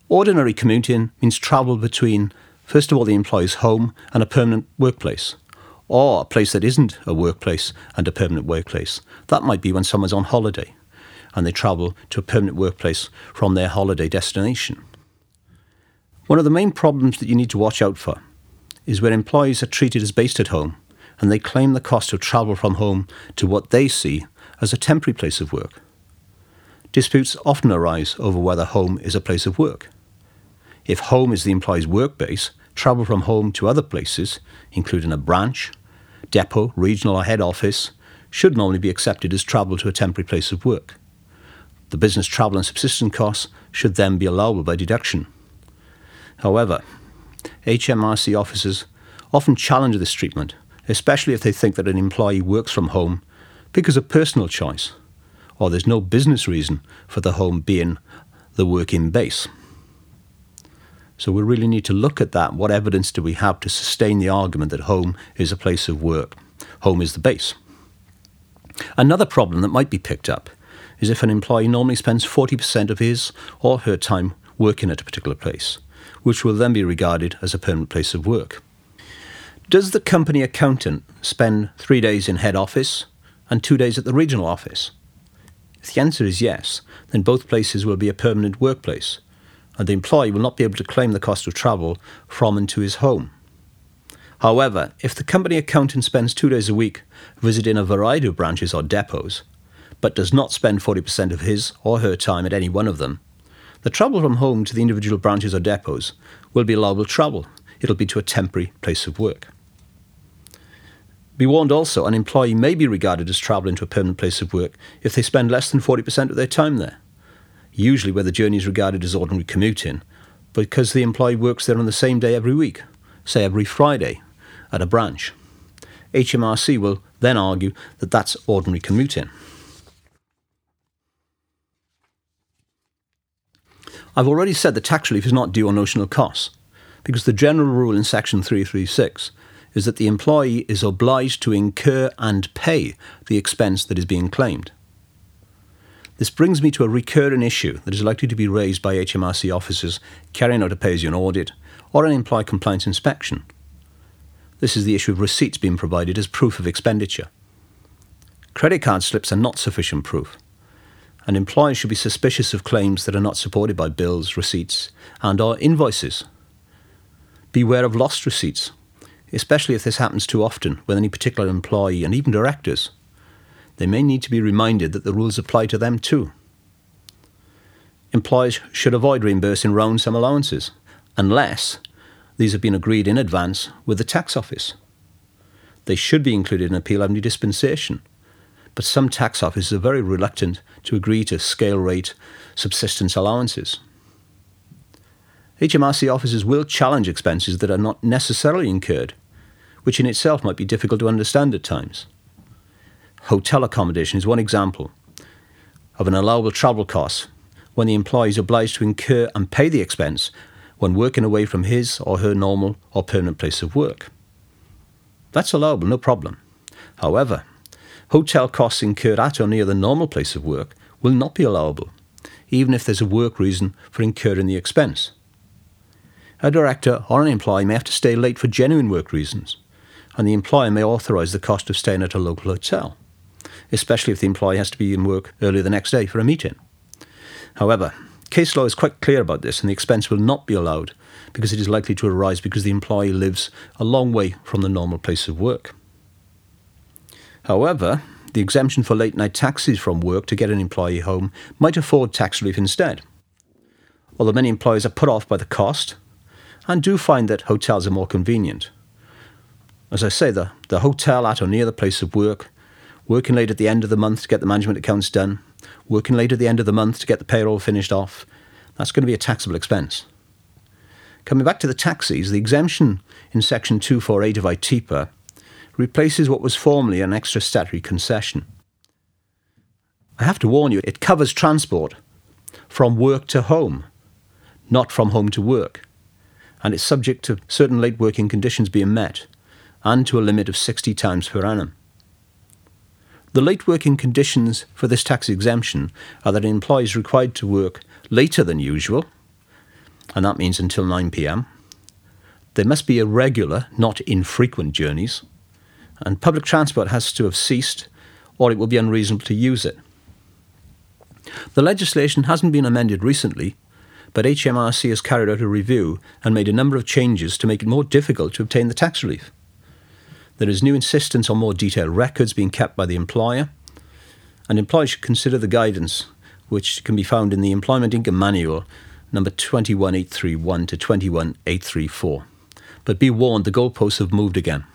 Ordinary commuting means travel between, first of all, the employee's home and a permanent workplace, or a place that isn't a workplace and a permanent workplace. That might be when someone's on holiday and they travel to a permanent workplace from their holiday destination. One of the main problems that you need to watch out for is where employees are treated as based at home and they claim the cost of travel from home to what they see as a temporary place of work. Disputes often arise over whether home is a place of work. If home is the employee's work base, travel from home to other places, including a branch, depot, regional or head office, should normally be accepted as travel to a temporary place of work. The business travel and subsistence costs should then be allowable by deduction. However, HMRC officers often challenge this treatment, especially if they think that an employee works from home because of personal choice, or there's no business reason for the home being the working base. So we really need to look at that. What evidence do we have to sustain the argument that home is a place of work? Home is the base. Another problem that might be picked up is if an employee normally spends 40% of his or her time working at a particular place, which will then be regarded as a permanent place of work. Does the company accountant spend 3 days in head office and 2 days at the regional office? If the answer is yes, then both places will be a permanent workplace, and the employee will not be able to claim the cost of travel from and to his home. However, if the company accountant spends 2 days a week visiting a variety of branches or depots, but does not spend 40% of his or her time at any one of them, the travel from home to the individual branches or depots will be allowable travel. It'll be to a temporary place of work. Be warned also, an employee may be regarded as travelling to a permanent place of work if they spend less than 40% of their time there, usually where the journey is regarded as ordinary commuting, because the employee works there on the same day every week, say every Friday, at a branch. HMRC will then argue that that's ordinary commuting. I've already said that tax relief is not due on notional costs, because the general rule in Section 336 is that the employee is obliged to incur and pay the expense that is being claimed. This brings me to a recurring issue that is likely to be raised by HMRC officers carrying out a pay-as-you-earn audit or an employee compliance inspection. This is the issue of receipts being provided as proof of expenditure. Credit card slips are not sufficient proof, and employers should be suspicious of claims that are not supported by bills, receipts, and/or invoices. Beware of lost receipts, especially if this happens too often with any particular employee and even directors. They may need to be reminded that the rules apply to them too. Employers should avoid reimbursing round sum allowances, unless these have been agreed in advance with the tax office. They should be included in Appeal Avenue dispensation, but some tax offices are very reluctant to agree to scale rate subsistence allowances. HMRC officers will challenge expenses that are not necessarily incurred, which in itself might be difficult to understand at times. Hotel accommodation is one example of an allowable travel cost when the employee is obliged to incur and pay the expense when working away from his or her normal or permanent place of work. That's allowable, no problem. However, hotel costs incurred at or near the normal place of work will not be allowable, even if there's a work reason for incurring the expense. A director or an employee may have to stay late for genuine work reasons, and the employer may authorise the cost of staying at a local hotel, especially if the employee has to be in work early the next day for a meeting. However, case law is quite clear about this, and the expense will not be allowed because it is likely to arise because the employee lives a long way from the normal place of work. However, the exemption for late-night taxis from work to get an employee home might afford tax relief instead. Although many employers are put off by the cost and do find that hotels are more convenient. As I say, the hotel at or near the place of work, working late at the end of the month to get the management accounts done, working late at the end of the month to get the payroll finished off, that's going to be a taxable expense. Coming back to the taxis, the exemption in Section 248 of ITIPA replaces what was formerly an extra statutory concession. I have to warn you, it covers transport from work to home, not from home to work, and it's subject to certain late working conditions being met and to a limit of 60 times per annum. The late working conditions for this tax exemption are that an employee is required to work later than usual, and that means until 9 p.m. There must be irregular, not infrequent journeys, and public transport has to have ceased or it will be unreasonable to use it. The legislation hasn't been amended recently, but HMRC has carried out a review and made a number of changes to make it more difficult to obtain the tax relief. There is new insistence on more detailed records being kept by the employer, and employers should consider the guidance, which can be found in the Employment Income Manual, number 21831 to 21834. But be warned, the goalposts have moved again.